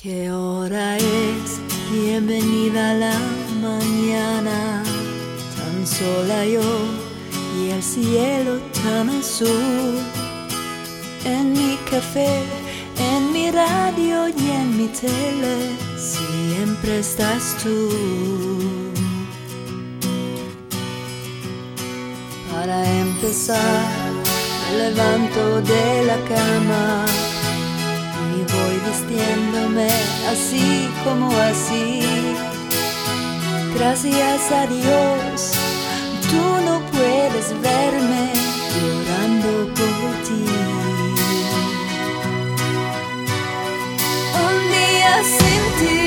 ¿Qué hora es? Bienvenida a la mañana, tan sola yo y el cielo tan azul. En mi café, en mi radio y en mi tele, siempre estás tú. Para empezar, me levanto de la cama y voy vistiéndome así como así. Gracias a Dios, tú no puedes verme llorando por ti. Un día sin ti